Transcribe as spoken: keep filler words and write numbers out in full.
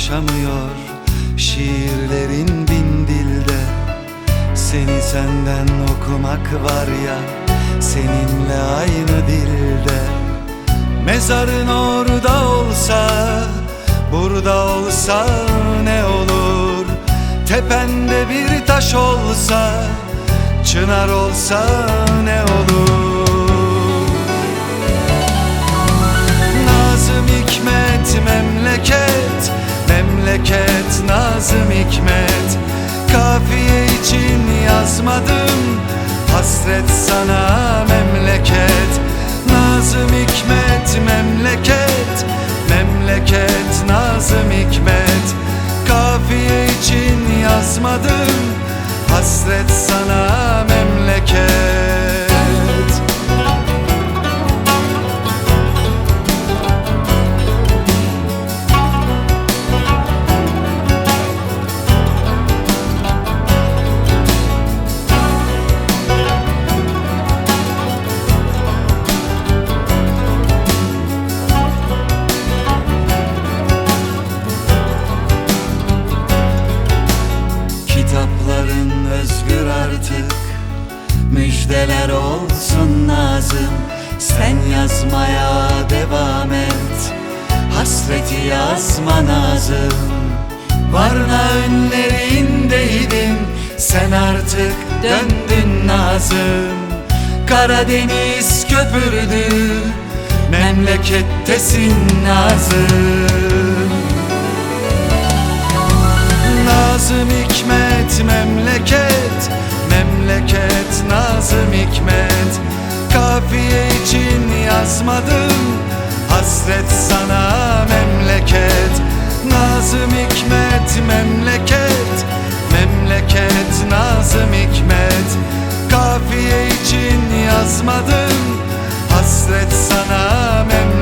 yaşamıyor şiirlerin bin dilde. Seni senden okumak var ya, seninle aynı dilde. Mezarın orada olsa, burada olsa ne olur? Tepende bir taş olsa, çınar olsa ne olur? Nazım Hikmet memleket, memleket Nazım Hikmet. Kafiye için yazmadım, hasret sana memleket. Nazım Hikmet memleket, memleket Nazım Hikmet. Kafiye için yazmadım, hasret sana memleket. Kitapların özgür artık, müjdeler olsun Nazım. Sen yazmaya devam et, hasreti yazma Nazım. Varna önlerindeydin, sen artık döndün Nazım. Karadeniz köpürdü, memlekettesin Nazım. Nazım Hikmet memleket, memleket Nazım Hikmet. Kafiye için yazmadım, hasret sana memleket. Nazım Hikmet memleket, memleket Nazım Hikmet. Kafiye için yazmadım, hasret sana memleket.